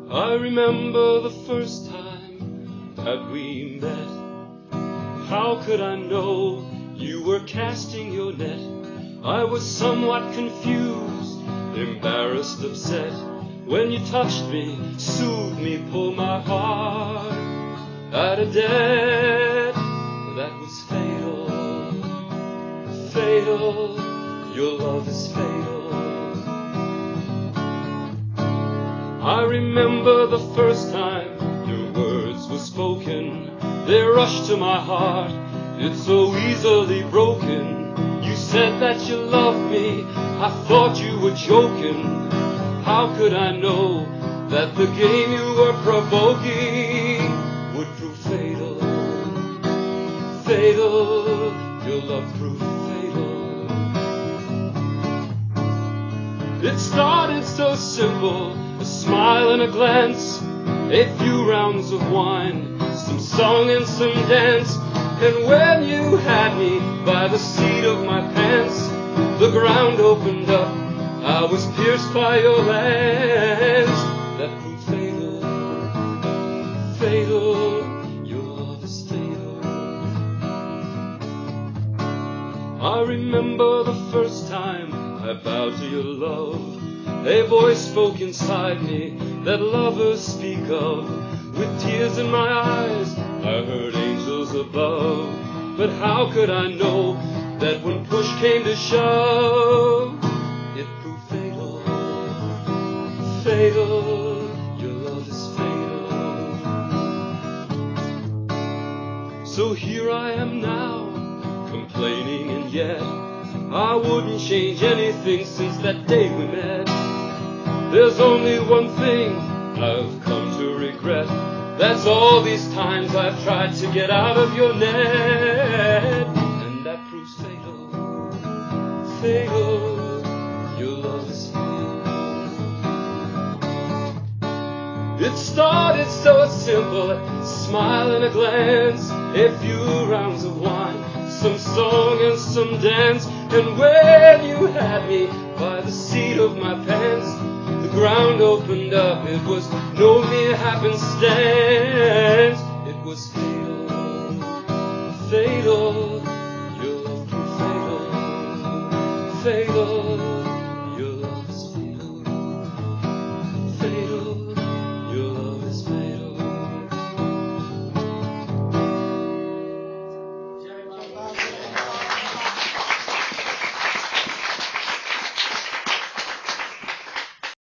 I remember the first time that we met. How could I know you were casting your net? I was somewhat confused, embarrassed, upset, when you touched me, soothed me, pulled my heart out of debt. That was fatal, fatal, your love is fatal. I remember the first time your words were spoken. They rushed to my heart, it's so easily broken. You said that you loved me, I thought you were joking. How could I know that the game you were provoking would prove fatal? Fatal, your love proved fatal. It started so simple, a smile and a glance, a few rounds of wine, some song and some dance. And when you had me by the seat of my pants, the ground opened up, I was pierced by your lance. That proved fatal, fatal, your love is fatal. I remember the first time I bowed to your love. A voice spoke inside me that lovers speak of. With tears in my eyes, I heard angels above. But how could I know that when push came to shove, it proved fatal, fatal, your love is fatal. So here I am now, complaining, and yet I wouldn't change anything since that day we met. There's only one thing I've come to regret. That's all these times I've tried to get out of your net. And that proves fatal, fatal, your love is fatal. It started so simple, a smile and a glance, a few rounds of wine, some song and some dance. And when you had me by the seat of my pants, the ground opened up, it was no mere happenstance. It was fatal.